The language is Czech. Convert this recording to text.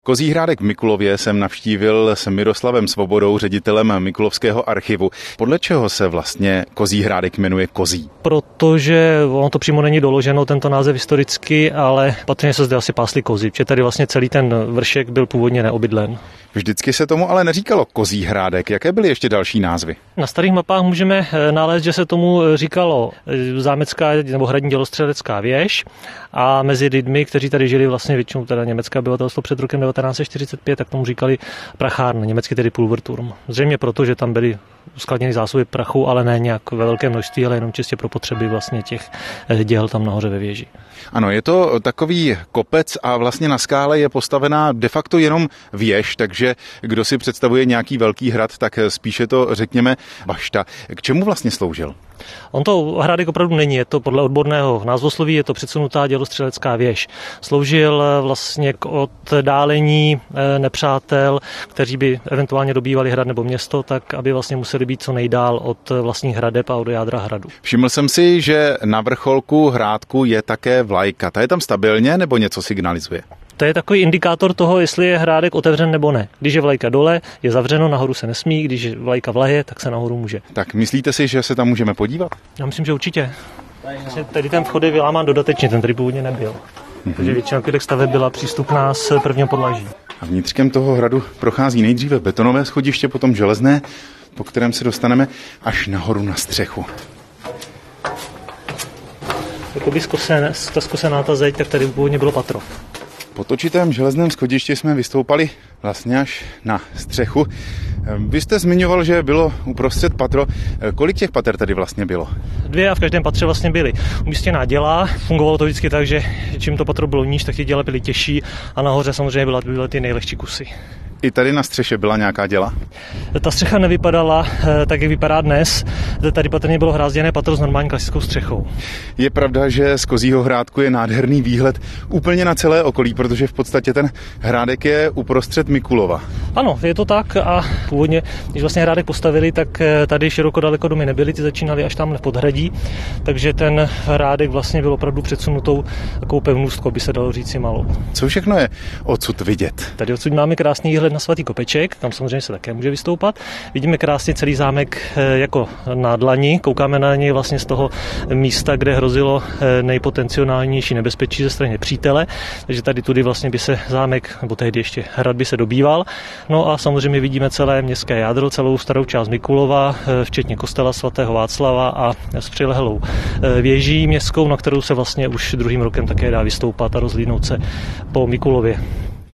Kozí hrádek v Mikulově jsem navštívil s Miroslavem Svobodou, ředitelem Mikulovského archivu. Podle čeho se vlastně Kozí hrádek jmenuje Kozí? Protože ono to přímo není doloženo, tento název historicky, ale patrně se zde asi pásly kozy, protože tady vlastně celý ten vršek byl původně neobydlen. Vždycky se tomu ale neříkalo Kozí hrádek. Jaké byly ještě další názvy? Na starých mapách můžeme nalézt, že se tomu říkalo zámecká nebo hradní dělostřelecká věž a mezi lidmi, kteří tady žili vlastně většinou teda německé obyvatelstvo před rokem 1945, tak tomu říkali prachárna, německy tedy Pulverturm. Zřejmě proto, že tam byly uskladněny zásoby prachu, ale ne nějak ve velké množství, ale jenom čistě pro potřeby vlastně těch děl tam nahoře ve věži. Ano, je to takový kopec a vlastně na skále je postavená de facto jenom věž, takže kdo si představuje nějaký velký hrad, tak spíše to řekněme bašta. K čemu vlastně sloužil? On to hrádek opravdu není, je to podle odborného názvosloví, je to předsunutá dělostřelecká věž. Sloužil vlastně k oddálení nepřátel, kteří by eventuálně dobývali hrad nebo město, tak aby vlastně museli být co nejdál od vlastních hradeb a od jádra hradu. Všiml jsem si, že na vrcholku hrádku je také vlajka. Ta je tam stabilně nebo něco signalizuje? To je takový indikátor toho, jestli je hrádek otevřen nebo ne. Když je vlajka dole, je zavřeno, nahoru se nesmí, když je vlajka v lahě, tak se nahoru může. Tak myslíte si, že se tam můžeme podívat? Já myslím, že určitě. Tady ten vchod je vylámán dodatečně, ten tady původně nebyl. Takže většina těch staveb byla přístupná z prvního podlaží. A vnitřkem toho hradu prochází nejdříve betonové schodiště, potom železné, po kterém se dostaneme až nahoru na střechu. Jakoby zkosená ta zeď, tak tady původně bylo patro. Po točitém železném schodišti jsme vystoupali vlastně až na střechu. Vy jste zmiňoval, že bylo uprostřed patro. Kolik těch pater tady vlastně bylo? 2 a v každém patře vlastně byly umístěná děla. Fungovalo to vždycky tak, že čím to patro bylo níž, tak ty děla byly těžší a nahoře samozřejmě byly ty nejlehčí kusy. I tady na střeše byla nějaká děla? Ta střecha nevypadala tak, jak vypadá dnes. Tady patrně bylo hrázděné patro s normální klasickou střechou. Je pravda, že z Kozího hrádku je nádherný výhled úplně na celé okolí, protože v podstatě ten hrádek je uprostřed Mikulova. Ano, je to tak a původně, když vlastně hrádek postavili, tak tady široko daleko domy nebyly, ty začínaly až tam v podhradí, takže ten hrádek vlastně byl opravdu předsunutou takovou pevnůstkou, by se dalo říct si malou. Co všechno je odsud vidět? Tady odsud máme krásný výhled na Svatý Kopeček, tam samozřejmě se také může vystoupat. Vidíme krásně celý zámek jako na dlani, koukáme na něj vlastně z toho místa, kde hrozilo nejpotenciálnější nebezpečí ze strany přítele, takže tady tudy vlastně by se zámek, nebo tehdy ještě hrad by se dobýval. No a samozřejmě vidíme celé městské jádro, celou starou část Mikulova, včetně kostela svatého Václava a s přilehlou věží městskou, na kterou se vlastně už druhým rokem také dá vystoupat a rozhlídnout se po Mikulově.